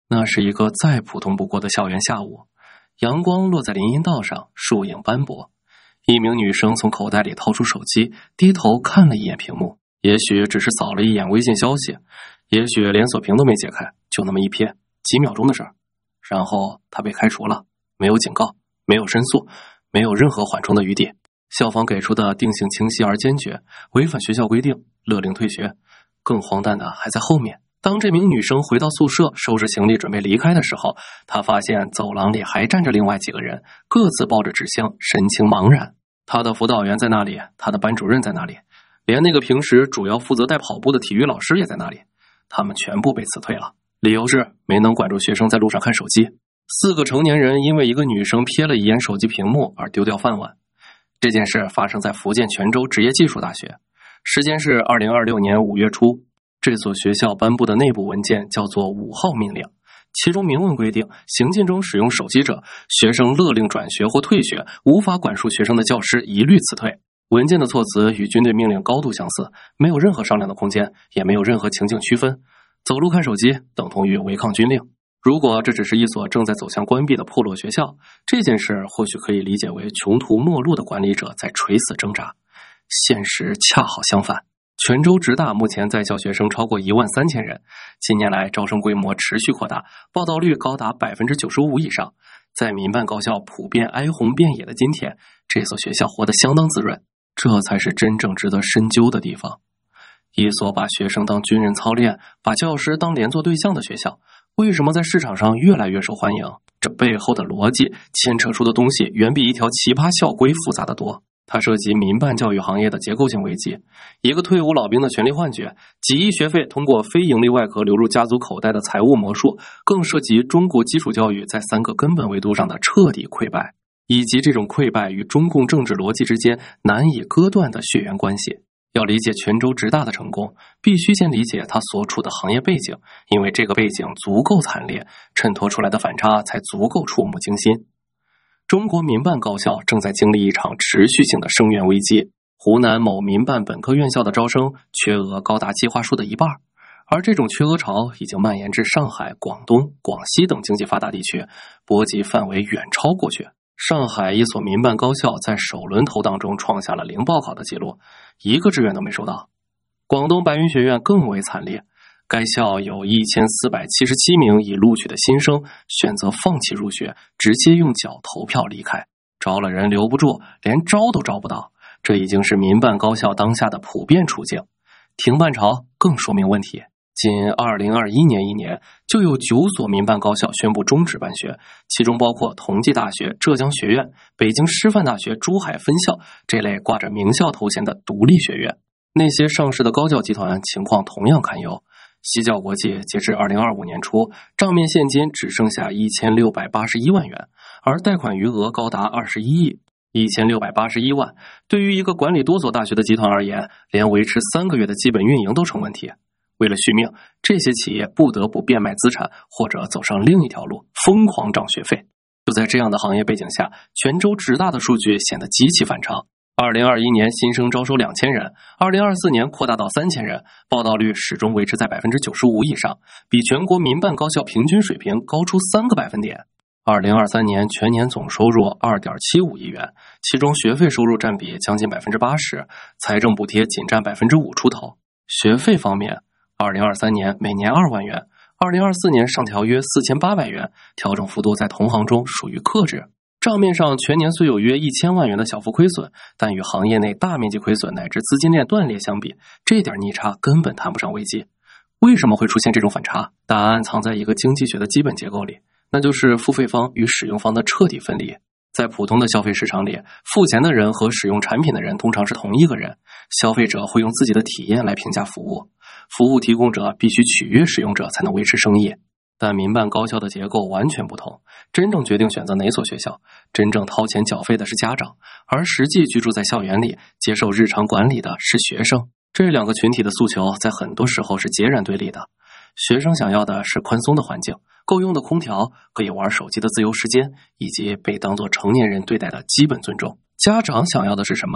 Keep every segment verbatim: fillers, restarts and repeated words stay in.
那是一个再普通不过的校园下午，阳光落在林荫道上，树影斑驳。一名女生从口袋里掏出手机，低头看了一眼屏幕，也许只是扫了一眼微信消息，也许连锁屏都没解开，就那么一瞥，几秒钟的事儿。然后她被开除了，没有警告，没有申诉，没有任何缓冲的余地。校方给出的定性清晰而坚决，违反学校规定，勒令退学。更荒诞的还在后面。当这名女生回到宿舍收拾行李准备离开的时候，她发现走廊里还站着另外几个人，各自抱着纸箱，神情茫然。她的辅导员在那里，她的班主任在那里，连那个平时主要负责带跑步的体育老师也在那里。他们全部被辞退了，理由是没能管住学生在路上看手机。四个成年人因为一个女生瞥了一眼手机屏幕而丢掉饭碗。这件事发生在福建泉州职业技术大学，时间是二零二六年五月初。这所学校颁布的内部文件叫做五号命令，其中明文规定，行进中使用手机者，学生勒令转学或退学，无法管束学生的教师一律辞退。文件的措辞与军队命令高度相似，没有任何商量的空间，也没有任何情境区分。走路看手机等同于违抗军令。如果这只是一所正在走向关闭的破落学校，这件事或许可以理解为穷途末路的管理者在垂死挣扎。现实恰好相反。泉州职大目前在校学生超过一万三千人，近年来招生规模持续扩大，报到率高达 百分之九十五 以上。在民办高校普遍哀鸿遍野的今天，这所学校活得相当滋润，这才是真正值得深究的地方。一所把学生当军人操练，把教师当连坐对象的学校，为什么在市场上越来越受欢迎？这背后的逻辑牵扯出的东西远比一条奇葩校规复杂得多。它涉及民办教育行业的结构性危机，一个退伍老兵的权力幻觉，几亿学费通过非盈利外壳流入家族口袋的财务魔术，更涉及中国基础教育在三个根本维度上的彻底溃败，以及这种溃败与中共政治逻辑之间难以割断的血缘关系。要理解泉州职大的成功，必须先理解它所处的行业背景，因为这个背景足够惨烈，衬托出来的反差才足够触目惊心。中国民办高校正在经历一场持续性的生源危机。湖南某民办本科院校的招生缺额高达计划数的一半，而这种缺额潮已经蔓延至上海、广东、广西等经济发达地区，波及范围远超过去。上海一所民办高校在首轮投档中创下了零报考的记录，一个志愿都没收到。广东白云学院更为惨烈，该校有一千四百七十七名已录取的新生选择放弃入学，直接用脚投票离开。招了人留不住，连招都招不到，这已经是民办高校当下的普遍处境。停办潮更说明问题。仅二零二一年一年，就有九所民办高校宣布终止办学，其中包括同济大学、浙江学院、北京师范大学珠海分校这类挂着名校头衔的独立学院。那些上市的高教集团情况同样堪忧。西教国际截至二零二五年初，账面现金只剩下一千六百八十一万元，而贷款余额高达二十一亿。一千六百八十一万，对于一个管理多所大学的集团而言，连维持三个月的基本运营都成问题。为了续命，这些企业不得不变卖资产，或者走上另一条路，疯狂涨学费。就在这样的行业背景下，泉州职大的数据显得极其反常。二零二一年新生招收两千人，二零二四年扩大到三千人，报到率始终维持在 百分之九十五 以上，比全国民办高校平均水平高出三个百分点。二零二三年全年总收入 二点七五亿元，其中学费收入占比将近 百分之八十， 财政补贴仅占 百分之五 出头。学费方面，二零二三年每年二万元，二零二四年上调约四千八百元，调整幅度在同行中属于克制。账面上全年虽有约一千万元的小幅亏损，但与行业内大面积亏损乃至资金链断裂相比，这点逆差根本谈不上危机。为什么会出现这种反差？答案藏在一个经济学的基本结构里，那就是付费方与使用方的彻底分离。在普通的消费市场里，付钱的人和使用产品的人通常是同一个人，消费者会用自己的体验来评价服务，服务提供者必须取悦使用者才能维持生意。但民办高校的结构完全不同，真正决定选择哪所学校，真正掏钱缴费的是家长，而实际居住在校园里接受日常管理的是学生。这两个群体的诉求在很多时候是截然对立的。学生想要的是宽松的环境，够用的空调，可以玩手机的自由时间，以及被当作成年人对待的基本尊重。家长想要的是什么？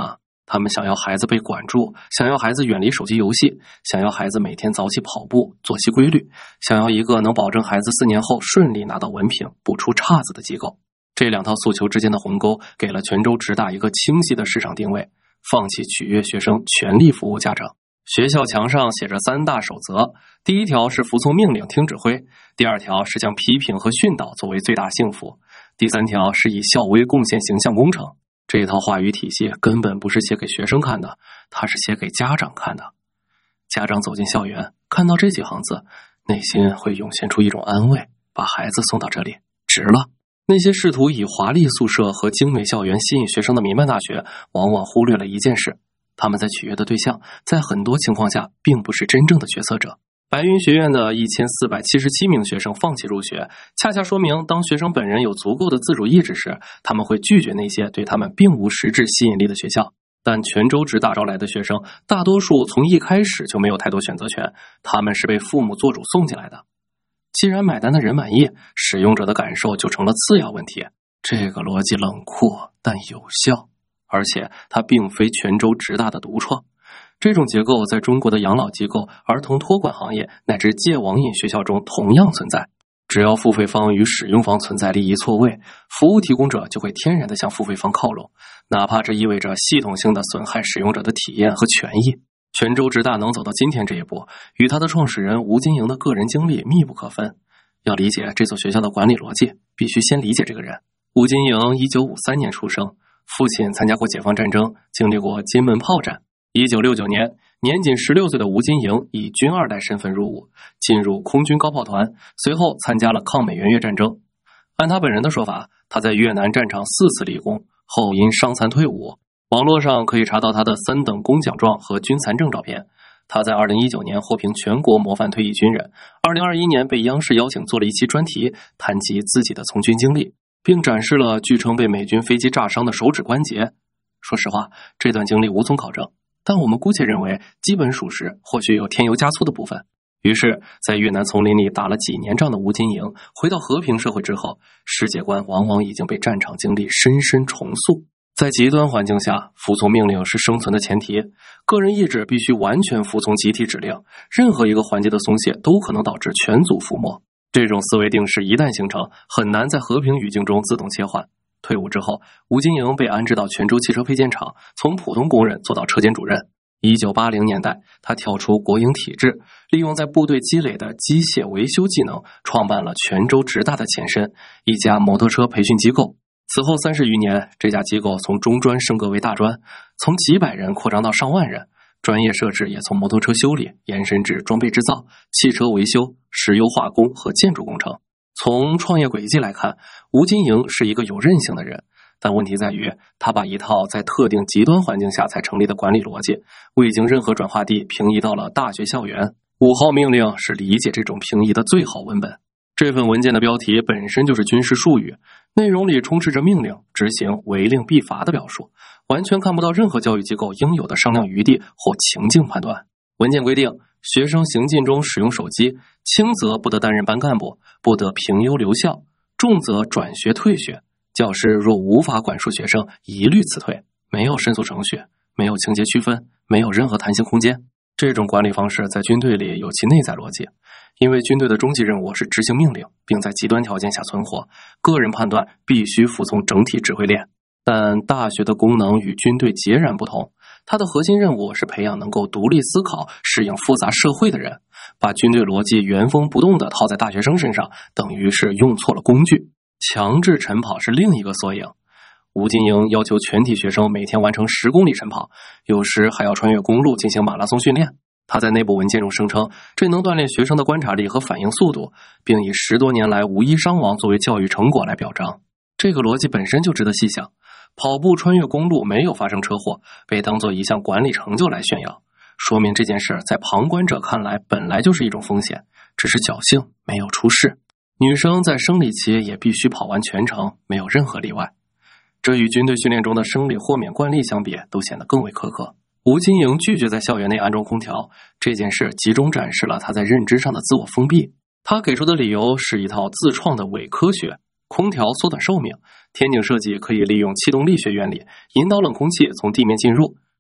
他们想要孩子被管住，想要孩子远离手机游戏，想要孩子每天早起跑步，作息规律，想要一个能保证孩子四年后顺利拿到文凭，不出岔子的机构。这两套诉求之间的鸿沟，给了泉州直大一个清晰的市场定位：放弃取悦学生，全力服务家长。学校墙上写着三大守则，第一条是服从命令听指挥，第二条是将批评和训导作为最大幸福，第三条是以校威贡献形象工程。这套话语体系根本不是写给学生看的，它是写给家长看的。家长走进校园，看到这几行字，内心会涌现出一种安慰，把孩子送到这里值了。那些试图以华丽宿舍和精美校园吸引学生的民办大学，往往忽略了一件事：他们在取悦的对象，在很多情况下并不是真正的决策者。白云学院的一千四百七十七名学生放弃入学，恰恰说明当学生本人有足够的自主意志时，他们会拒绝那些对他们并无实质吸引力的学校。但泉州直大招来的学生，大多数从一开始就没有太多选择权，他们是被父母做主送进来的。既然买单的人满意，使用者的感受就成了次要问题。这个逻辑冷酷但有效，而且它并非泉州直大的独创。这种结构在中国的养老机构、儿童托管行业乃至戒网瘾学校中同样存在。只要付费方与使用方存在利益错位，服务提供者就会天然地向付费方靠拢，哪怕这意味着系统性的损害使用者的体验和权益。泉州直大能走到今天这一步，与他的创始人吴金营的个人经历密不可分。要理解这所学校的管理逻辑，必须先理解这个人。吴金营一九五三年出生，父亲参加过解放战争，经历过金门炮战。一九六九年，年仅十六岁的吴金营以军二代身份入伍，进入空军高炮团，随后参加了抗美援越战争。按他本人的说法，他在越南战场四次立功，后因伤残退伍。网络上可以查到他的三等功奖状和军残证照片。他在二零一九年获评全国模范退役军人，二零二一年被央视邀请做了一期专题，谈及自己的从军经历，并展示了据称被美军飞机炸伤的手指关节。说实话，这段经历无从考证，但我们姑且认为基本属实，或许有添油加醋的部分。于是在越南丛林里打了几年仗的吴金营，回到和平社会之后，世界观往往已经被战场经历深深重塑。在极端环境下，服从命令是生存的前提，个人意志必须完全服从集体指令，任何一个环节的松懈都可能导致全族覆没。这种思维定式一旦形成，很难在和平语境中自动切换。退伍之后，吴金营被安置到泉州汽车配件厂，从普通工人做到车间主任。一九八零年代，他跳出国营体制，利用在部队积累的机械维修技能，创办了泉州直大的前身，一家摩托车培训机构。此后三十余年，这家机构从中专升格为大专，从几百人扩张到上万人，专业设置也从摩托车修理延伸至装备制造、汽车维修、石油化工和建筑工程。从创业轨迹来看，吴金营是一个有韧性的人，但问题在于他把一套在特定极端环境下才成立的管理逻辑，未经任何转化地平移到了大学校园。五号命令是理解这种平移的最好文本。这份文件的标题本身就是军事术语，内容里充斥着命令、执行、违令必罚的表述，完全看不到任何教育机构应有的商量余地或情境判断。文件规定，学生行进中使用手机，轻则不得担任班干部，不得评优留校，重则转学退学。教师若无法管束学生，一律辞退，没有申诉程序，没有情节区分，没有任何弹性空间。这种管理方式在军队里有其内在逻辑，因为军队的终极任务是执行命令，并在极端条件下存活，个人判断必须服从整体指挥链。但大学的功能与军队截然不同，它的核心任务是培养能够独立思考、适应复杂社会的人。把军队逻辑原封不动地套在大学生身上，等于是用错了工具。强制晨跑是另一个缩影。吴金营要求全体学生每天完成十公里晨跑，有时还要穿越公路进行马拉松训练。他在内部文件中声称，这能锻炼学生的观察力和反应速度，并以十多年来无一伤亡作为教育成果来表彰。这个逻辑本身就值得细想。跑步穿越公路没有发生车祸，被当作一项管理成就来炫耀，说明这件事在旁观者看来本来就是一种风险，只是侥幸没有出事。女生在生理期也必须跑完全程，没有任何例外。这与军队训练中的生理豁免惯例相比，都显得更为苛刻。吴金营拒绝在校园内安装空调，这件事集中展示了他在认知上的自我封闭。他给出的理由是一套自创的伪科学，空调缩短寿命，天井设计可以利用气动力学原理引导冷空气从地面进入，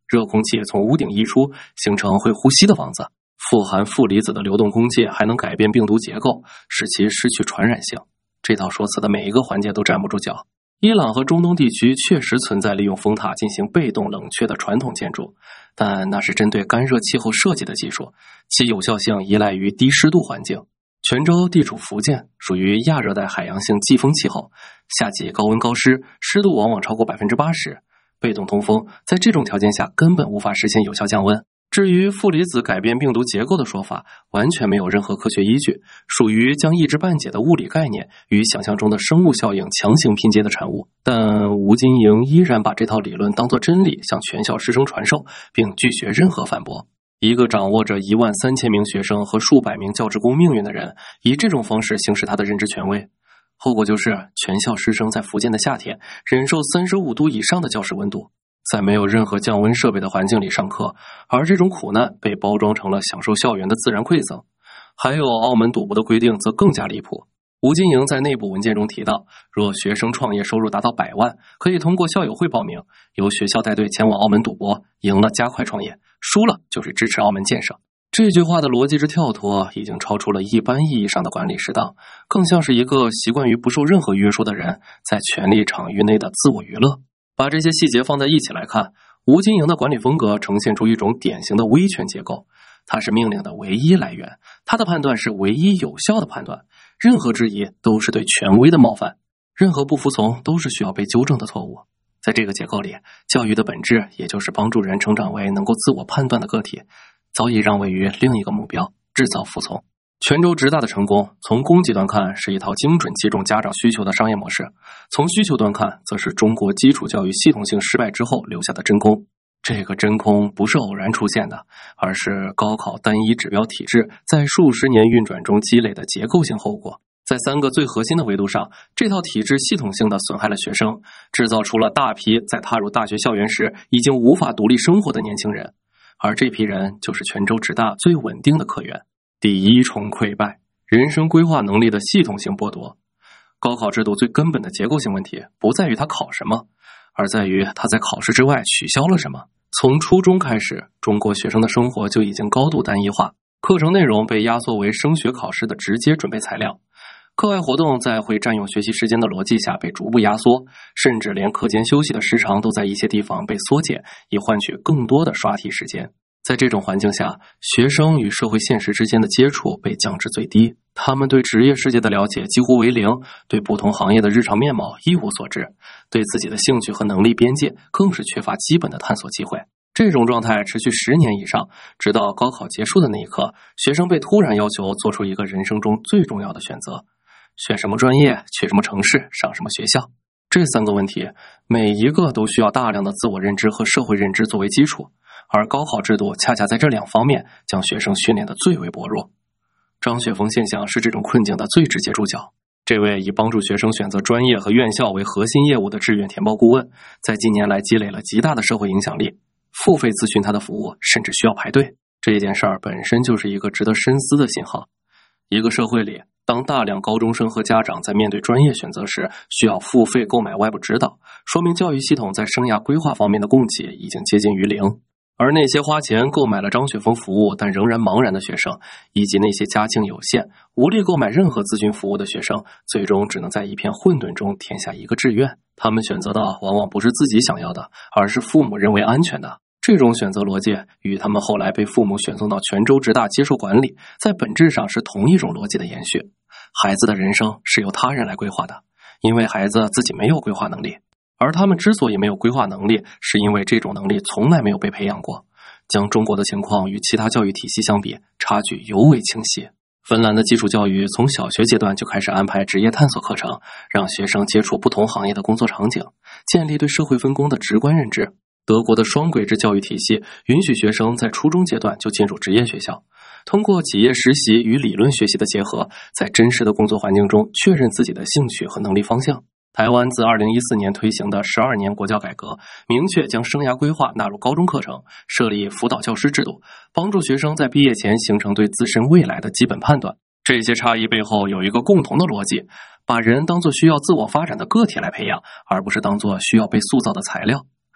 热空气从屋顶溢出，形成会呼吸的房子。富含负离子的流动空气还能改变病毒结构，使其失去传染性。这套说辞的每一个环节都站不住脚。伊朗和中东地区确实存在利用风塔进行被动冷却的传统建筑，但那是针对干热气候设计的技术，其有效性依赖于低湿度环境。泉州地处福建，属于亚热带海洋性季风气候，夏季高温高湿，湿度往往超过 百分之八十。 被动通风在这种条件下根本无法实现有效降温。至于负离子改变病毒结构的说法，完全没有任何科学依据，属于将一知半解的物理概念与想象中的生物效应强行拼接的产物。但吴金莹依然把这套理论当作真理向全校师生传授，并拒绝任何反驳。一个掌握着一万三千名学生和数百名教职工命运的人，以这种方式行使他的认知权威，后果就是全校师生在福建的夏天忍受三十五度以上的教室温度，在没有任何降温设备的环境里上课，而这种苦难被包装成了享受校园的自然馈赠。还有澳门赌博的规定则更加离谱。吴金莹在内部文件中提到，若学生创业收入达到百万，可以通过校友会报名，由学校带队前往澳门赌博，赢了加快创业，输了就是支持澳门建设。这句话的逻辑之跳脱已经超出了一般意义上的管理适当，更像是一个习惯于不受任何约束的人在权力场域内的自我娱乐。把这些细节放在一起来看，吴金莹的管理风格呈现出一种典型的威权结构。它是命令的唯一来源，他的判断是唯一有效的判断，任何质疑都是对权威的冒犯，任何不服从都是需要被纠正的错误。在这个结构里，教育的本质也就是帮助人成长为能够自我判断的个体，早已让位于另一个目标，制造服从。泉州直大的成功，从供给端看是一套精准击中家长需求的商业模式，从需求端看则是中国基础教育系统性失败之后留下的真空。这个真空不是偶然出现的，而是高考单一指标体制在数十年运转中积累的结构性后果。在三个最核心的维度上，这套体制系统性的损害了学生，制造出了大批在踏入大学校园时已经无法独立生活的年轻人，而这批人就是泉州直大最稳定的客源。第一重溃败，人生规划能力的系统性剥夺。高考制度最根本的结构性问题不在于它考什么，而在于它在考试之外取消了什么。从初中开始，中国学生的生活就已经高度单一化，课程内容被压缩为升学考试的直接准备材料，课外活动在会占用学习时间的逻辑下被逐步压缩，甚至连课间休息的时长都在一些地方被缩减，以换取更多的刷题时间。在这种环境下，学生与社会现实之间的接触被降至最低，他们对职业世界的了解几乎为零，对不同行业的日常面貌一无所知，对自己的兴趣和能力边界更是缺乏基本的探索机会。这种状态持续十年以上，直到高考结束的那一刻，学生被突然要求做出一个人生中最重要的选择：选什么专业，去什么城市，上什么学校。这三个问题，每一个都需要大量的自我认知和社会认知作为基础，而高考制度恰恰在这两方面将学生训练得最为薄弱。张雪峰现象是这种困境的最直接注脚。这位以帮助学生选择专业和院校为核心业务的志愿填报顾问，在近年来积累了极大的社会影响力，付费咨询他的服务甚至需要排队。这件事儿本身就是一个值得深思的信号。一个社会里，当大量高中生和家长在面对专业选择时需要付费购买外部指导，说明教育系统在生涯规划方面的供给已经接近于零。而那些花钱购买了张雪峰服务但仍然茫然的学生，以及那些家境有限无力购买任何咨询服务的学生，最终只能在一片混沌中填下一个志愿。他们选择的往往不是自己想要的，而是父母认为安全的。这种选择逻辑与他们后来被父母选送到泉州直大接受管理，在本质上是同一种逻辑的延续。孩子的人生是由他人来规划的，因为孩子自己没有规划能力。而他们之所以没有规划能力，是因为这种能力从来没有被培养过。将中国的情况与其他教育体系相比，差距尤为清晰。芬兰的基础教育从小学阶段就开始安排职业探索课程，让学生接触不同行业的工作场景，建立对社会分工的直观认知。德国的双轨制教育体系允许学生在初中阶段就进入职业学校，通过企业实习与理论学习的结合，在真实的工作环境中确认自己的兴趣和能力方向。台湾自二零一四年推行的十二年国教改革，明确将生涯规划纳入高中课程，设立辅导教师制度，帮助学生在毕业前形成对自身未来的基本判断。这些差异背后有一个共同的逻辑，把人当作需要自我发展的个体来培养，而不是当作需要被塑造的材料。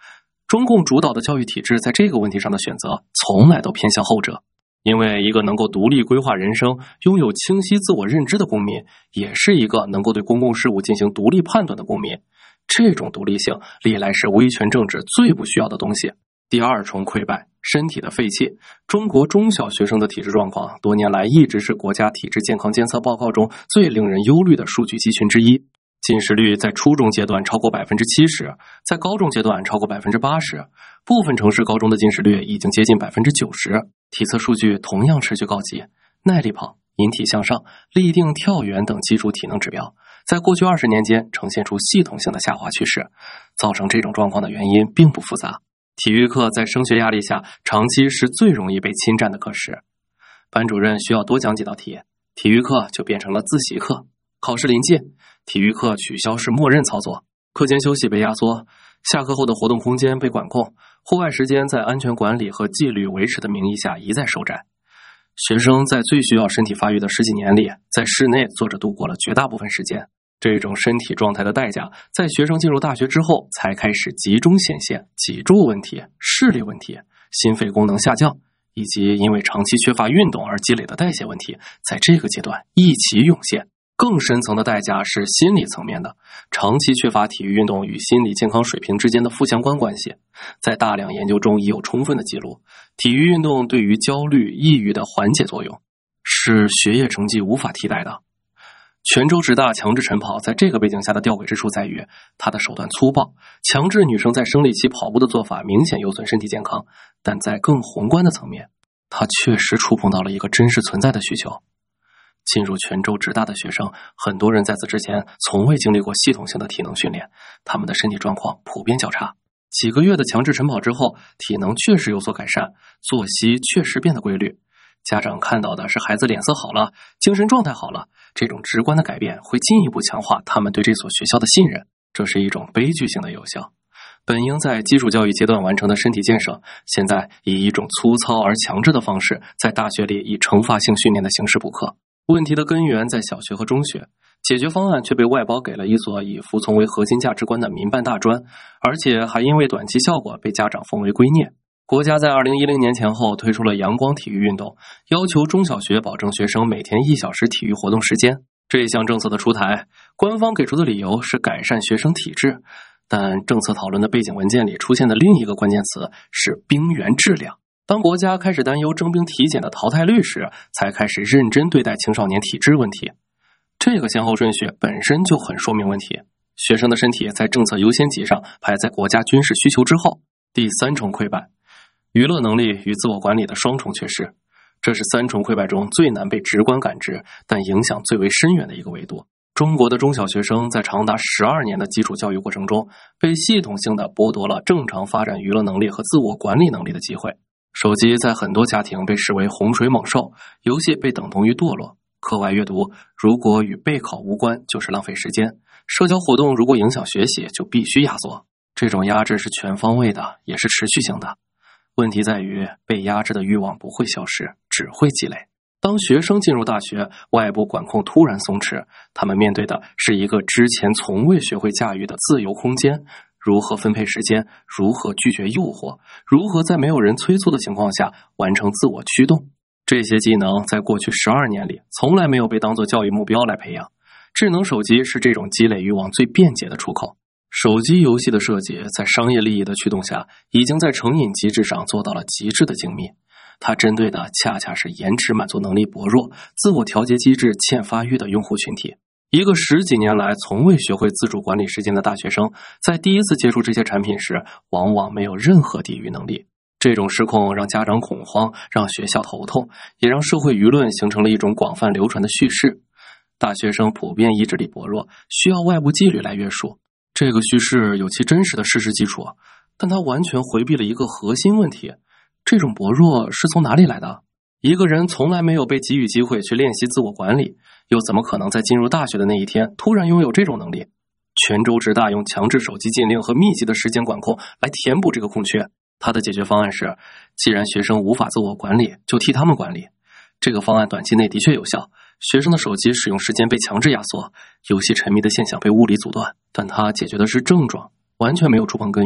中共主导的教育体制在这个问题上的选择从来都偏向后者，因为一个能够独立规划人生、拥有清晰自我认知的公民，也是一个能够对公共事务进行独立判断的公民。这种独立性历来是威权政治最不需要的东西。第二重溃败，身体的废弃。中国中小学生的体质状况多年来一直是国家体质健康监测报告中最令人忧虑的数据集群之一。近视率在初中阶段超过 百分之七十， 在高中阶段超过 百分之八十， 部分城市高中的近视率已经接近 百分之九十。 体测数据同样持续告急，耐力跑、引体向上、立定跳远等基础体能指标在过去二十年间呈现出系统性的下滑趋势。造成这种状况的原因并不复杂，体育课在升学压力下长期是最容易被侵占的课时。班主任需要多讲几道题，体育课就变成了自习课。考试临近，体育课取消是默认操作，课间休息被压缩，下课后的活动空间被管控，户外时间在安全管理和纪律维持的名义下一再收窄。学生在最需要身体发育的十几年里，在室内坐着度过了绝大部分时间。这种身体状态的代价，在学生进入大学之后才开始集中显现，脊柱问题、视力问题、心肺功能下降，以及因为长期缺乏运动而积累的代谢问题，在这个阶段一起涌现。更深层的代价是心理层面的，长期缺乏体育运动与心理健康水平之间的负相关关系，在大量研究中已有充分的记录，体育运动对于焦虑、抑郁的缓解作用，是学业成绩无法替代的。泉州职大强制晨跑在这个背景下的吊诡之处在于，它的手段粗暴，强制女生在生理期跑步的做法明显有损身体健康，但在更宏观的层面，它确实触碰到了一个真实存在的需求。进入泉州职大的学生，很多人在此之前从未经历过系统性的体能训练，他们的身体状况普遍较差。几个月的强制晨跑之后，体能确实有所改善，作息确实变得规律。家长看到的是孩子脸色好了，精神状态好了，这种直观的改变会进一步强化他们对这所学校的信任，这是一种悲剧性的有效。本应在基础教育阶段完成的身体建设，现在以一种粗糙而强制的方式，在大学里以惩罚性训练的形式补课。问题的根源在小学和中学，解决方案却被外包给了一所以服从为核心价值观的民办大专，而且还因为短期效果被家长奉为圭臬。国家在二零一零年前后推出了阳光体育运动，要求中小学保证学生每天一小时体育活动时间。这项政策的出台，官方给出的理由是改善学生体质，但政策讨论的背景文件里出现的另一个关键词是兵源质量。当国家开始担忧征兵体检的淘汰率时，才开始认真对待青少年体质问题。这个先后顺序本身就很说明问题。学生的身体在政策优先级上排在国家军事需求之后。第三重溃败，娱乐能力与自我管理的双重缺失，这是三重溃败中最难被直观感知，但影响最为深远的一个维度。中国的中小学生在长达十二年的基础教育过程中，被系统性的剥夺了正常发展娱乐能力和自我管理能力的机会。手机在很多家庭被视为洪水猛兽，游戏被等同于堕落，课外阅读如果与备考无关就是浪费时间，社交活动如果影响学习就必须压缩。这种压制是全方位的，也是持续性的。问题在于被压制的欲望不会消失，只会积累。当学生进入大学，外部管控突然松弛，他们面对的是一个之前从未学会驾驭的自由空间。如何分配时间，如何拒绝诱惑，如何在没有人催促的情况下完成自我驱动，这些技能在过去十二年里从来没有被当作教育目标来培养。智能手机是这种积累欲望最便捷的出口。手机游戏的设计在商业利益的驱动下，已经在成瘾机制上做到了极致的精密。它针对的恰恰是延迟满足能力薄弱、自我调节机制欠发育的用户群体。一个十几年来从未学会自主管理时间的大学生，在第一次接触这些产品时，往往没有任何抵御能力。这种失控让家长恐慌，让学校头痛，也让社会舆论形成了一种广泛流传的叙事。大学生普遍意志力薄弱，需要外部纪律来约束。这个叙事有其真实的事实基础，但它完全回避了一个核心问题：这种薄弱是从哪里来的？一个人从来没有被给予机会去练习自我管理，又怎么可能在进入大学的那一天突然拥有这种能力？泉州职大用强制手机禁令和密集的时间管控来填补这个空缺。他的解决方案是，既然学生无法自我管理，就替他们管理。这个方案短期内的确有效，学生的手机使用时间被强制压缩，游戏沉迷的现象被物理阻断，但它解决的是症状，完全没有触碰根源。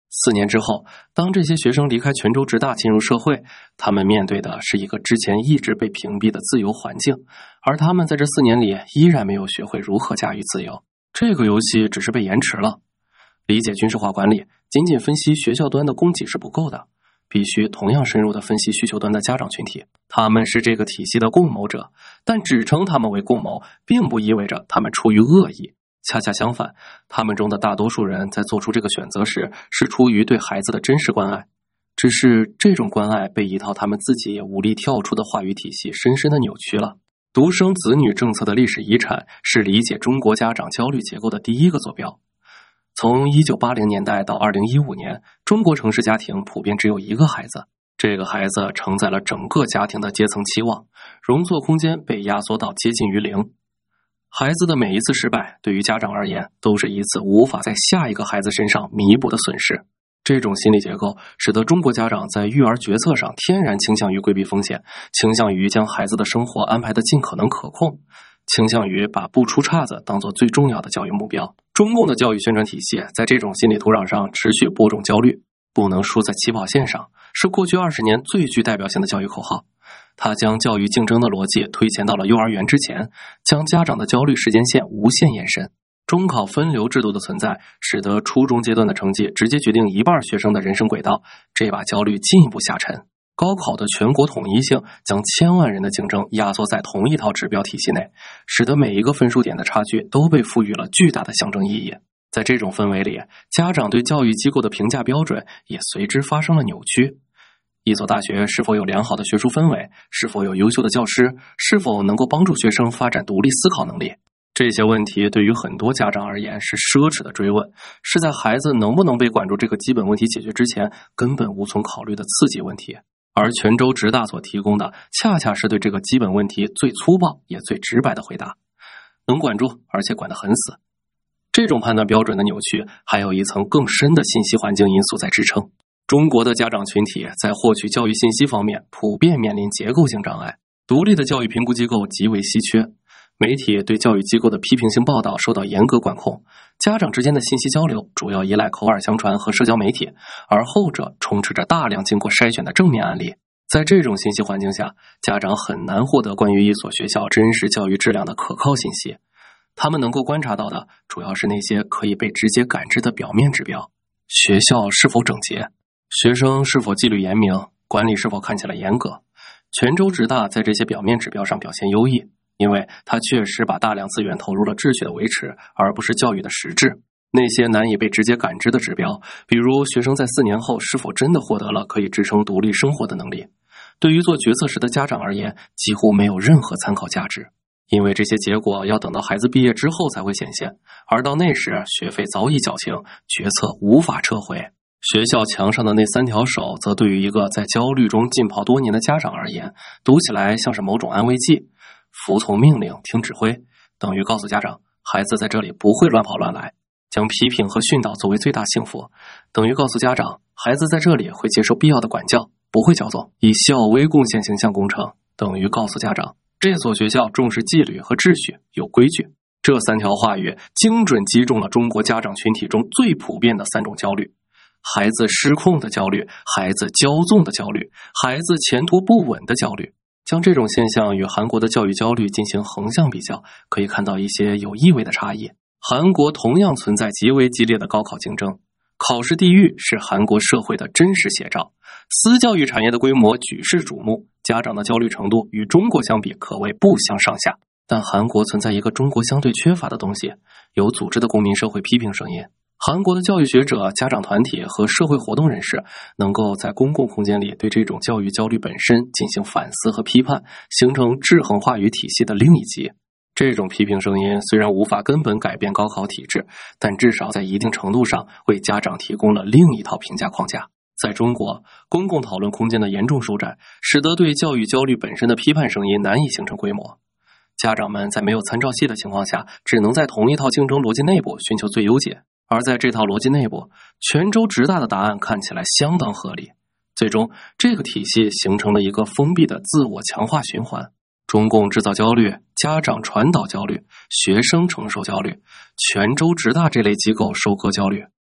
四年之后，当这些学生离开泉州职大进入社会，他们面对的是一个之前一直被屏蔽的自由环境，而他们在这四年里依然没有学会如何驾驭自由。这个游戏只是被延迟了。理解军事化管理，仅仅分析学校端的供给是不够的，必须同样深入地分析需求端的家长群体。他们是这个体系的共谋者，但只称他们为共谋，并不意味着他们出于恶意。恰恰相反，他们中的大多数人在做出这个选择时，是出于对孩子的真实关爱。只是这种关爱被一套他们自己也无力跳出的话语体系深深地扭曲了。独生子女政策的历史遗产是理解中国家长焦虑结构的第一个坐标。从一九八零年代到二零一五年，中国城市家庭普遍只有一个孩子，这个孩子承载了整个家庭的阶层期望，容错空间被压缩到接近于零。孩子的每一次失败，对于家长而言，都是一次无法在下一个孩子身上弥补的损失。这种心理结构使得中国家长在育儿决策上天然倾向于规避风险，倾向于将孩子的生活安排得尽可能可控，倾向于把不出岔子当作最重要的教育目标。中共的教育宣传体系在这种心理土壤上持续播种焦虑，不能输在起跑线上，是过去二十年最具代表性的教育口号。它将教育竞争的逻辑推前到了幼儿园之前，将家长的焦虑时间线无限延伸。中考分流制度的存在，使得初中阶段的成绩直接决定一半学生的人生轨道，这把焦虑进一步下沉。高考的全国统一性将千万人的竞争压缩在同一套指标体系内，使得每一个分数点的差距都被赋予了巨大的象征意义。在这种氛围里，家长对教育机构的评价标准也随之发生了扭曲。一所大学是否有良好的学术氛围，是否有优秀的教师，是否能够帮助学生发展独立思考能力，这些问题对于很多家长而言是奢侈的追问，是在孩子能不能被管住这个基本问题解决之前根本无从考虑的刺激问题。而泉州职大所提供的恰恰是对这个基本问题最粗暴也最直白的回答，能管住，而且管得很死。这种判断标准的扭曲还有一层更深的信息环境因素在支撑。中国的家长群体在获取教育信息方面普遍面临结构性障碍，独立的教育评估机构极为稀缺，媒体对教育机构的批评性报道受到严格管控，家长之间的信息交流主要依赖口耳相传和社交媒体，而后者充斥着大量经过筛选的正面案例。在这种信息环境下，家长很难获得关于一所学校真实教育质量的可靠信息。他们能够观察到的主要是那些可以被直接感知的表面指标：学校是否整洁，学生是否纪律严明，管理是否看起来严格。泉州职大在这些表面指标上表现优异，因为它确实把大量资源投入了秩序的维持，而不是教育的实质。那些难以被直接感知的指标，比如学生在四年后是否真的获得了可以支撑独立生活的能力，对于做决策时的家长而言几乎没有任何参考价值，因为这些结果要等到孩子毕业之后才会显现，而到那时学费早已缴清，决策无法撤回。学校墙上的那三条手则对于一个在焦虑中浸泡多年的家长而言，读起来像是某种安慰剂。服从命令，听指挥，等于告诉家长，孩子在这里不会乱跑乱来；将批评和训导作为最大幸福，等于告诉家长，孩子在这里会接受必要的管教，不会骄纵；以校威贡献形象工程，等于告诉家长，这所学校重视纪律和秩序，有规矩。这三条话语精准击中了中国家长群体中最普遍的三种焦虑：孩子失控的焦虑，孩子骄纵的焦虑，孩子前途不稳的焦虑。将这种现象与韩国的教育焦虑进行横向比较，可以看到一些有意味的差异。韩国同样存在极为激烈的高考竞争，考试地狱是韩国社会的真实写照，私教育产业的规模举世瞩目，家长的焦虑程度与中国相比可谓不相上下。但韩国存在一个中国相对缺乏的东西，有组织的公民社会批评声音。韩国的教育学者、家长团体和社会活动人士能够在公共空间里对这种教育焦虑本身进行反思和批判，形成制衡话语体系的另一极。这种批评声音虽然无法根本改变高考体制，但至少在一定程度上为家长提供了另一套评价框架。在中国，公共讨论空间的严重收窄，使得对教育焦虑本身的批判声音难以形成规模。家长们在没有参照系的情况下，只能在同一套竞争逻辑内部寻求最优解。而在这套逻辑内部，泉州职大的答案看起来相当合理。最终，这个体系形成了一个封闭的自我强化循环。中共制造焦虑，家长传导焦虑，学生承受焦虑，泉州职大这类机构收割焦虑。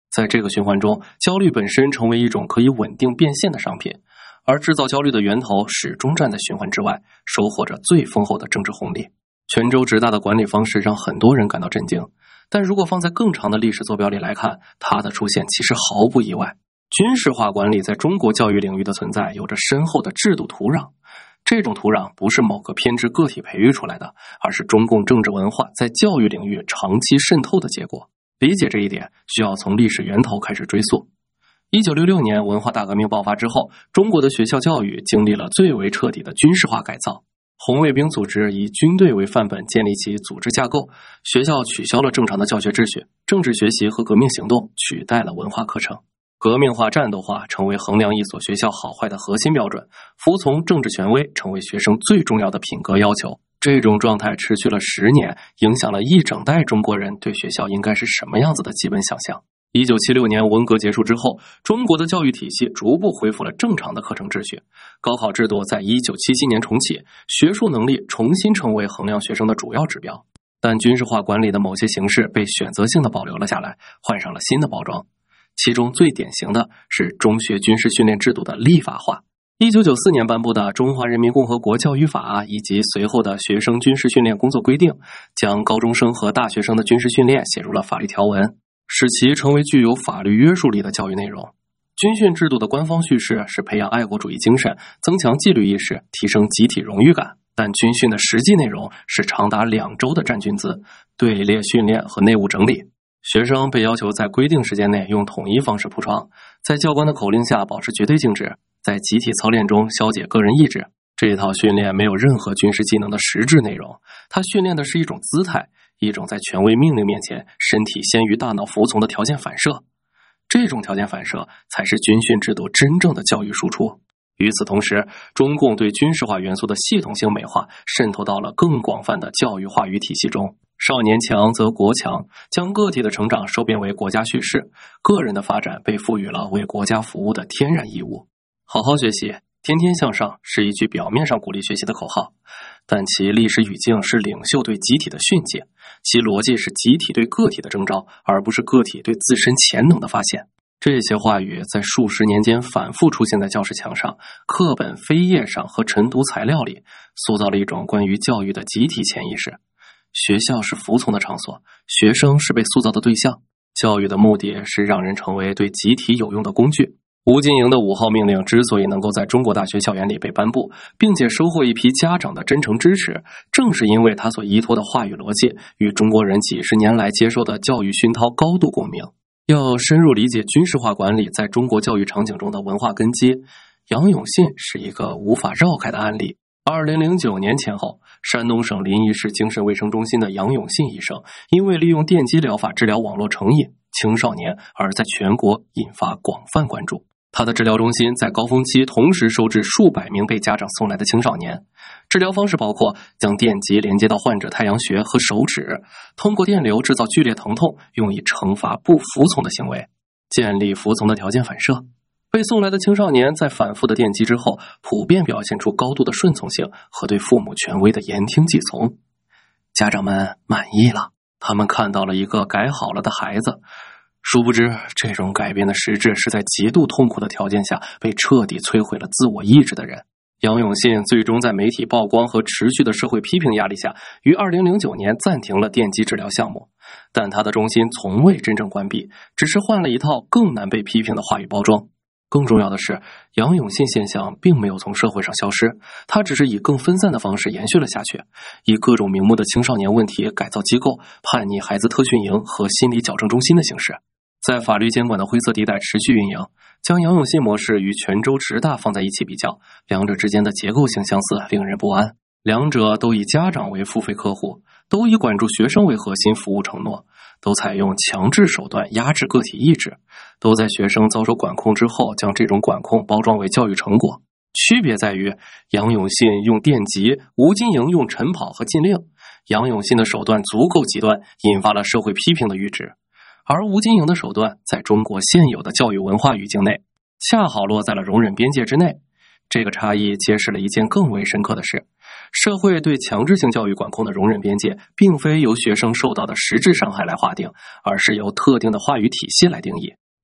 在这个循环中，焦虑本身成为一种可以稳定变现的商品，而制造焦虑的源头始终站在循环之外，收获着最丰厚的政治红利。泉州直大的管理方式让很多人感到震惊，但如果放在更长的历史坐标里来看，它的出现其实毫不意外。军事化管理在中国教育领域的存在有着深厚的制度土壤，这种土壤不是某个偏执个体培育出来的，而是中共政治文化在教育领域长期渗透的结果。理解这一点，需要从历史源头开始追溯。一九六六年文化大革命爆发之后，中国的学校教育经历了最为彻底的军事化改造。红卫兵组织以军队为范本建立起组织架构，学校取消了正常的教学秩序，政治学习和革命行动取代了文化课程。革命化、战斗化成为衡量一所学校好坏的核心标准，服从政治权威成为学生最重要的品格要求。这种状态持续了十年，影响了一整代中国人对学校应该是什么样子的基本想象。一九七六年文革结束之后，中国的教育体系逐步恢复了正常的课程秩序，高考制度在一九七七年重启，学术能力重新成为衡量学生的主要指标。但军事化管理的某些形式被选择性的保留了下来，换上了新的包装。其中最典型的是中学军事训练制度的立法化。一九九四年颁布的《中华人民共和国教育法》以及随后的《学生军事训练工作规定》，将高中生和大学生的军事训练写入了法律条文，使其成为具有法律约束力的教育内容。军训制度的官方叙事是培养爱国主义精神，增强纪律意识，提升集体荣誉感。但军训的实际内容是长达两周的站军姿、队列训练和内务整理。学生被要求在规定时间内用统一方式铺床，在教官的口令下保持绝对静止，在集体操练中消解个人意志。这一套训练没有任何军事技能的实质内容，它训练的是一种姿态，一种在权威命令面前身体先于大脑服从的条件反射。这种条件反射才是军训制度真正的教育输出。与此同时，中共对军事化元素的系统性美化渗透到了更广泛的教育话语体系中。少年强则国强，将个体的成长收编为国家叙事，个人的发展被赋予了为国家服务的天然义务。好好学习，天天向上是一句表面上鼓励学习的口号，但其历史语境是领袖对集体的训诫，其逻辑是集体对个体的征召，而不是个体对自身潜能的发现。这些话语在数十年间反复出现在教室墙上、课本、扉页上和晨读材料里，塑造了一种关于教育的集体潜意识。学校是服从的场所，学生是被塑造的对象。教育的目的是让人成为对集体有用的工具。吴金营的五号命令之所以能够在中国大学校园里被颁布，并且收获一批家长的真诚支持，正是因为他所依托的话语逻辑与中国人几十年来接受的教育熏陶高度共鸣。要深入理解军事化管理在中国教育场景中的文化根基，杨永信是一个无法绕开的案例。二零零九年前后，山东省临沂市精神卫生中心的杨永信医生因为利用电击疗法治疗网络成瘾青少年而在全国引发广泛关注。他的治疗中心在高峰期同时收治数百名被家长送来的青少年，治疗方式包括将电极连接到患者太阳穴和手指，通过电流制造剧烈疼痛，用以惩罚不服从的行为，建立服从的条件反射。被送来的青少年在反复的电击之后，普遍表现出高度的顺从性和对父母权威的言听计从。家长们满意了，他们看到了一个改好了的孩子。殊不知，这种改变的实质是在极度痛苦的条件下被彻底摧毁了自我意志的人。杨永信最终在媒体曝光和持续的社会批评压力下，于二零零九年暂停了电击治疗项目，但他的中心从未真正关闭，只是换了一套更难被批评的话语包装。更重要的是，杨永信现象并没有从社会上消失，它只是以更分散的方式延续了下去，以各种名目的青少年问题改造机构、叛逆孩子特训营和心理矫正中心的形式，在法律监管的灰色地带持续运营，将杨永信模式与泉州直大放在一起比较，两者之间的结构性相似令人不安。两者都以家长为付费客户，都以管住学生为核心服务承诺，都采用强制手段压制个体意志，都在学生遭受管控之后将这种管控包装为教育成果。区别在于，杨永信用电击，吴金营用晨跑和禁令。杨永信的手段足够极端，引发了社会批评的阈值，而吴金营的手段在中国现有的教育文化语境内，恰好落在了容忍边界之内。这个差异揭示了一件更为深刻的事：社会对强制性教育管控的容忍边界，并非由学生受到的实质伤害来划定，而是由特定的话语体系来定义。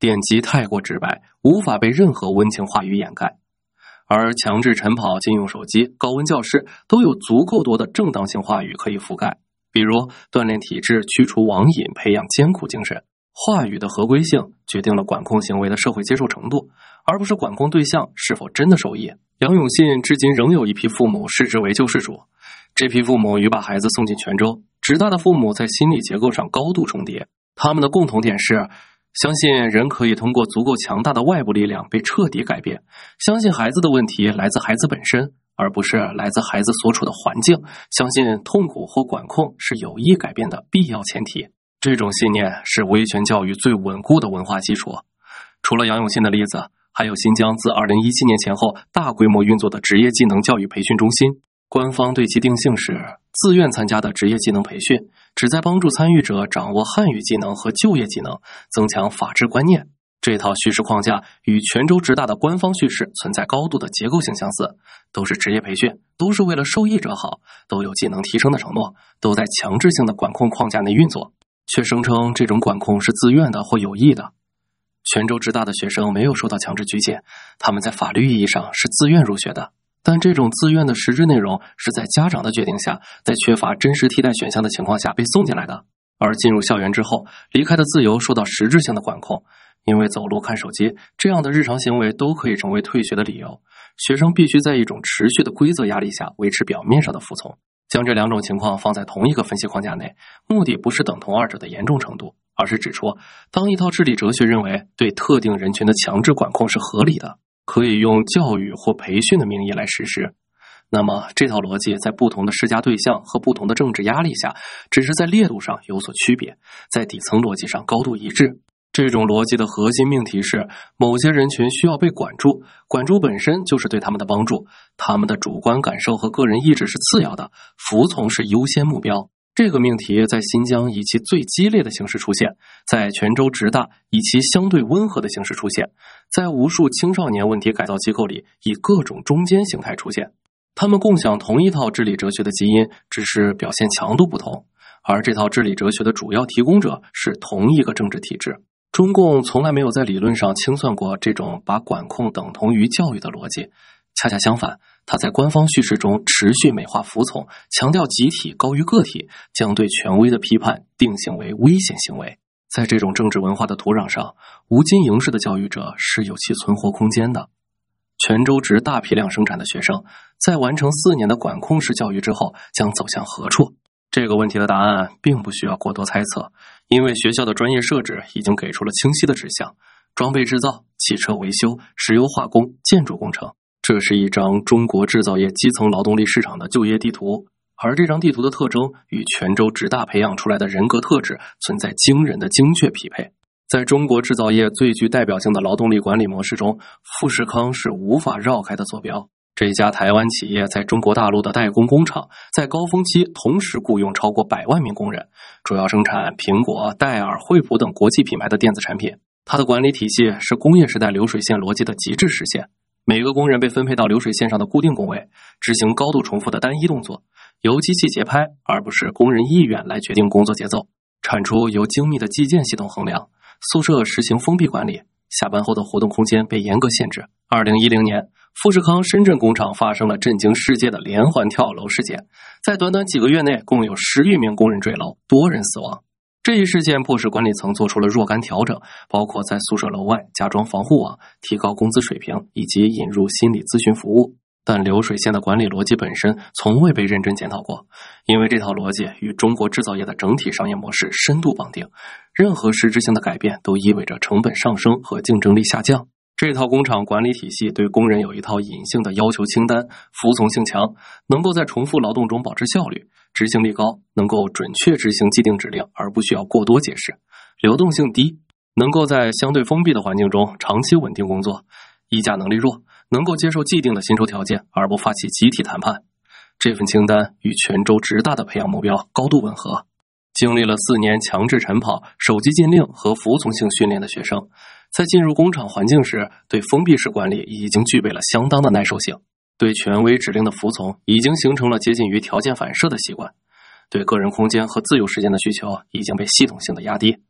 典籍太过直白，无法被任何温情话语掩盖。而强制晨跑、禁用手机、高温教室都有足够多的正当性话语可以覆盖，比如锻炼体质、驱除网瘾、培养艰苦精神。话语的合规性决定了管控行为的社会接受程度，而不是管控对象是否真的受益。杨永信至今仍有一批父母视之为救世主，这批父母与把孩子送进泉州，直大的父母在心理结构上高度重叠。他们的共同点是相信人可以通过足够强大的外部力量被彻底改变，相信孩子的问题来自孩子本身，而不是来自孩子所处的环境，相信痛苦或管控是有意改变的必要前提。这种信念是威权教育最稳固的文化基础。除了杨永信的例子，还有新疆自二零一七年前后大规模运作的职业技能教育培训中心，官方对其定性是自愿参加的职业技能培训，旨在帮助参与者掌握汉语技能和就业技能，增强法治观念。这套叙事框架与泉州直大的官方叙事存在高度的结构性相似，都是职业培训，都是为了受益者好，都有技能提升的承诺，都在强制性的管控框架内运作，却声称这种管控是自愿的或有意的。泉州直大的学生没有受到强制拘禁，他们在法律意义上是自愿入学的，但这种自愿的实质内容是在家长的决定下，在缺乏真实替代选项的情况下被送进来的。而进入校园之后，离开的自由受到实质性的管控，因为走路、看手机这样的日常行为都可以成为退学的理由，学生必须在一种持续的规则压力下维持表面上的服从。将这两种情况放在同一个分析框架内，目的不是等同二者的严重程度，而是指出当一套治理哲学认为对特定人群的强制管控是合理的，可以用教育或培训的名义来实施，那么这套逻辑在不同的施加对象和不同的政治压力下，只是在烈度上有所区别，在底层逻辑上高度一致。这种逻辑的核心命题是某些人群需要被管住，管住本身就是对他们的帮助，他们的主观感受和个人意志是次要的，服从是优先目标。这个命题在新疆以其最激烈的形式出现，在泉州直大以其相对温和的形式出现，在无数青少年问题改造机构里以各种中间形态出现。他们共享同一套治理哲学的基因，只是表现强度不同，而这套治理哲学的主要提供者是同一个政治体制。中共从来没有在理论上清算过这种把管控等同于教育的逻辑，恰恰相反，他在官方叙事中持续美化服从，强调集体高于个体，将对权威的批判定性为危险行为。在这种政治文化的土壤上，吴金营式的教育者是有其存活空间的。泉州直大批量生产的学生，在完成四年的管控式教育之后，将走向何处？这个问题的答案并不需要过多猜测，因为学校的专业设置已经给出了清晰的指向：装备制造、汽车维修、石油化工、建筑工程。这是一张中国制造业基层劳动力市场的就业地图，而这张地图的特征与泉州直大培养出来的人格特质存在惊人的精确匹配。在中国制造业最具代表性的劳动力管理模式中，富士康是无法绕开的坐标。这家台湾企业在中国大陆的代工工厂，在高峰期同时雇佣超过百万名工人，主要生产苹果、戴尔、惠普等国际品牌的电子产品。它的管理体系是工业时代流水线逻辑的极致实现。每个工人被分配到流水线上的固定工位，执行高度重复的单一动作，由机器节拍而不是工人意愿来决定工作节奏。产出由精密的计件系统衡量，宿舍实行封闭管理，下班后的活动空间被严格限制。二零一零年，富士康深圳工厂发生了震惊世界的连环跳楼事件，在短短几个月内，共有十余名工人坠楼，多人死亡。这一事件迫使管理层做出了若干调整，包括在宿舍楼外加装防护网，提高工资水平，以及引入心理咨询服务。但流水线的管理逻辑本身从未被认真检讨过，因为这套逻辑与中国制造业的整体商业模式深度绑定，任何实质性的改变都意味着成本上升和竞争力下降。这套工厂管理体系对工人有一套隐性的要求清单，服从性强，能够在重复劳动中保持效率，执行力高，能够准确执行既定指令而不需要过多解释，流动性低，能够在相对封闭的环境中长期稳定工作，议价能力弱，能够接受既定的薪酬条件而不发起集体谈判。这份清单与泉州直大的培养目标高度吻合。经历了四年强制晨跑、手机禁令和服从性训练的学生，在进入工厂环境时，对封闭式管理已经具备了相当的耐受性，对权威指令的服从已经形成了接近于条件反射的习惯，对个人空间和自由时间的需求已经被系统性的压低。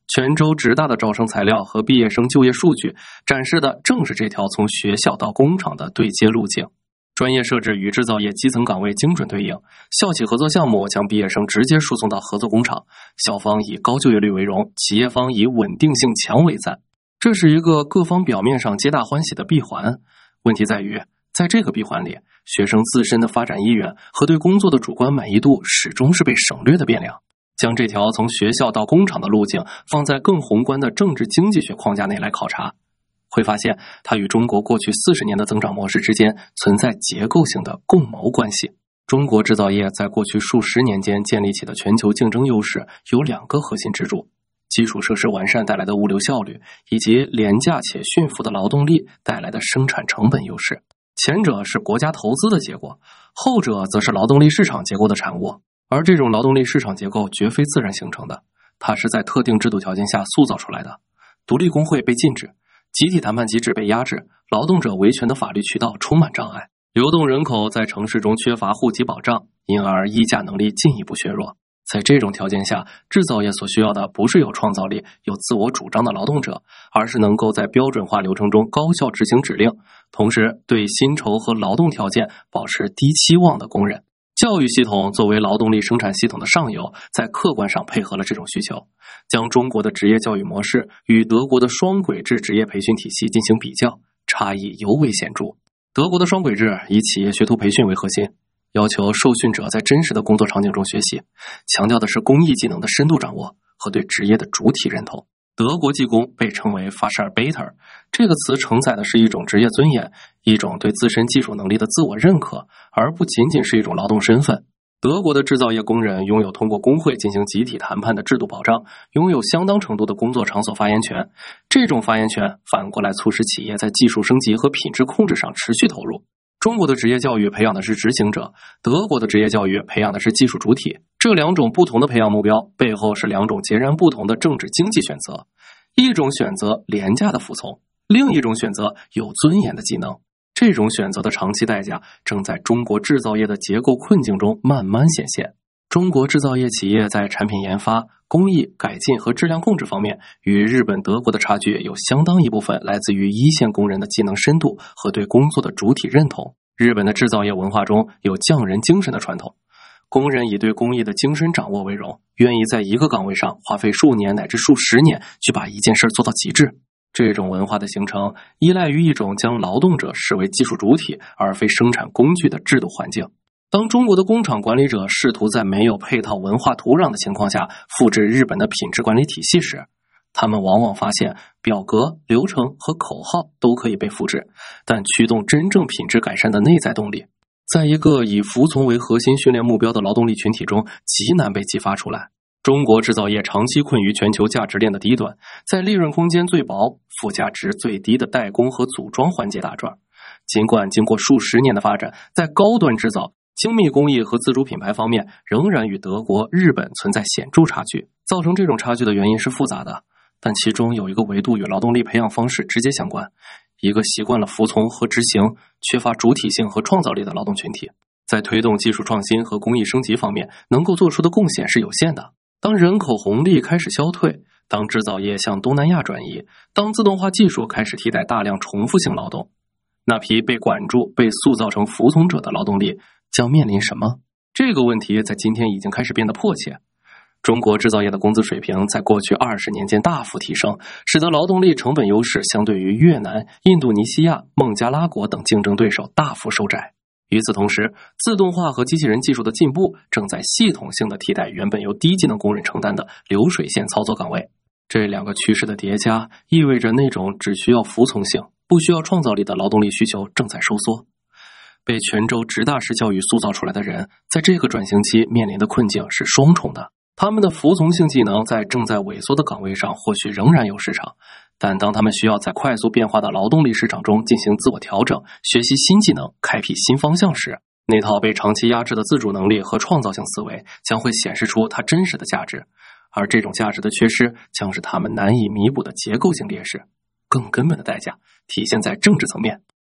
泉州职大的招生材料和毕业生就业数据展示的正是这条从学校到工厂的对接路径。专业设置与制造业基层岗位精准对应，校企合作项目将毕业生直接输送到合作工厂，校方以高就业率为荣，企业方以稳定性强为赞。这是一个各方表面上皆大欢喜的闭环。问题在于，在这个闭环里，学生自身的发展意愿和对工作的主观满意度始终是被省略的变量。将这条从学校到工厂的路径放在更宏观的政治经济学框架内来考察，会发现它与中国过去四十年的增长模式之间存在结构性的共谋关系。中国制造业在过去数十年间建立起的全球竞争优势有两个核心支柱：基础设施完善带来的物流效率，以及廉价且驯服的劳动力带来的生产成本优势。前者是国家投资的结果，后者则是劳动力市场结构的产物。而这种劳动力市场结构绝非自然形成的，它是在特定制度条件下塑造出来的。独立工会被禁止，集体谈判机制被压制，劳动者维权的法律渠道充满障碍，流动人口在城市中缺乏户籍保障，因而议价能力进一步削弱。在这种条件下，制造业所需要的不是有创造力、有自我主张的劳动者，而是能够在标准化流程中高效执行指令，同时对薪酬和劳动条件保持低期望的工人。教育系统作为劳动力生产系统的上游，在客观上配合了这种需求，将中国的职业教育模式与德国的双轨制职业培训体系进行比较，差异尤为显著。德国的双轨制以企业学徒培训为核心，要求受训者在真实的工作场景中学习，强调的是工艺技能的深度掌握和对职业的主体认同。德国技工被称为 Facharbeiter， 这个词承载的是一种职业尊严，一种对自身技术能力的自我认可，而不仅仅是一种劳动身份。德国的制造业工人拥有通过工会进行集体谈判的制度保障，拥有相当程度的工作场所发言权。这种发言权反过来促使企业在技术升级和品质控制上持续投入。中国的职业教育培养的是执行者，德国的职业教育培养的是技术主体。这两种不同的培养目标背后是两种截然不同的政治经济选择，一种选择廉价的服从，另一种选择有尊严的技能。这种选择的长期代价正在中国制造业的结构困境中慢慢显现。中国制造业企业在产品研发、工艺改进和质量控制方面与日本、德国的差距有相当一部分来自于一线工人的技能深度和对工作的主体认同。日本的制造业文化中有匠人精神的传统，工人以对工艺的精深掌握为荣，愿意在一个岗位上花费数年乃至数十年去把一件事做到极致。这种文化的形成依赖于一种将劳动者视为技术主体而非生产工具的制度环境。当中国的工厂管理者试图在没有配套文化土壤的情况下复制日本的品质管理体系时，他们往往发现表格、流程和口号都可以被复制，但驱动真正品质改善的内在动力，在一个以服从为核心训练目标的劳动力群体中极难被激发出来。中国制造业长期困于全球价值链的低端，在利润空间最薄、附加值最低的代工和组装环节打转。尽管经过数十年的发展，在高端制造、精密工艺和自主品牌方面仍然与德国、日本存在显著差距。造成这种差距的原因是复杂的，但其中有一个维度与劳动力培养方式直接相关，一个习惯了服从和执行、缺乏主体性和创造力的劳动群体，在推动技术创新和工艺升级方面能够做出的贡献是有限的。当人口红利开始消退，当制造业向东南亚转移，当自动化技术开始替代大量重复性劳动，那批被管住、被塑造成服从者的劳动力将面临什么？这个问题在今天已经开始变得迫切。中国制造业的工资水平在过去二十年间大幅提升，使得劳动力成本优势相对于越南、印度尼西亚、孟加拉国等竞争对手大幅收窄。与此同时，自动化和机器人技术的进步正在系统性的替代原本由低技能工人承担的流水线操作岗位。这两个趋势的叠加，意味着那种只需要服从性、不需要创造力的劳动力需求正在收缩。被泉州职大式教育塑造出来的人，在这个转型期面临的困境是双重的。他们的服从性技能在正在萎缩的岗位上或许仍然有市场，但当他们需要在快速变化的劳动力市场中进行自我调整、学习新技能、开辟新方向时，那套被长期压制的自主能力和创造性思维将会显示出它真实的价值，而这种价值的缺失将是他们难以弥补的结构性劣势。更根本的代价体现在政治层面。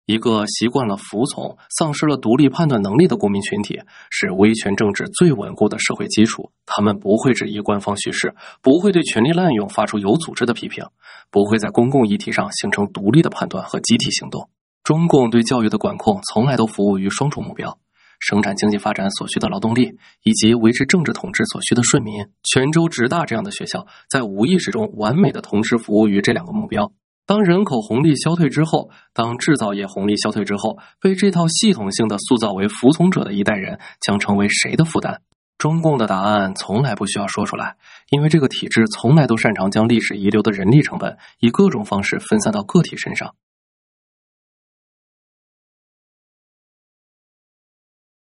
一个习惯了服从、丧失了独立判断能力的公民群体，是威权政治最稳固的社会基础。他们不会质疑官方叙事，不会对权力滥用发出有组织的批评，不会在公共议题上形成独立的判断和集体行动。中共对教育的管控从来都服务于双重目标：生产经济发展所需的劳动力，以及维持政治统治所需的顺民。泉州直大这样的学校，在无意识中完美的同时服务于这两个目标。当人口红利消退之后，当制造业红利消退之后，被这套系统性的塑造为服从者的一代人将成为谁的负担？中共的答案从来不需要说出来，因为这个体制从来都擅长将历史遗留的人力成本以各种方式分散到个体身上。